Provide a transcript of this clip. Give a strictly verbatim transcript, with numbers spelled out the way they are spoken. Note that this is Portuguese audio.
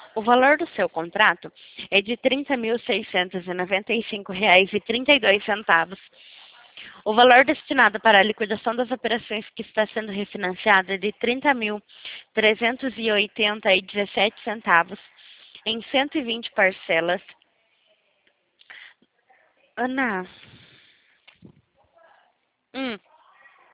O valor do seu contrato é de trinta mil seiscentos e noventa e cinco reais e trinta e dois centavos. O valor destinado para a liquidação das operações que está sendo refinanciado é de trinta mil trezentos e oitenta e dezessete centavos em cento e vinte parcelas. Ana, hum,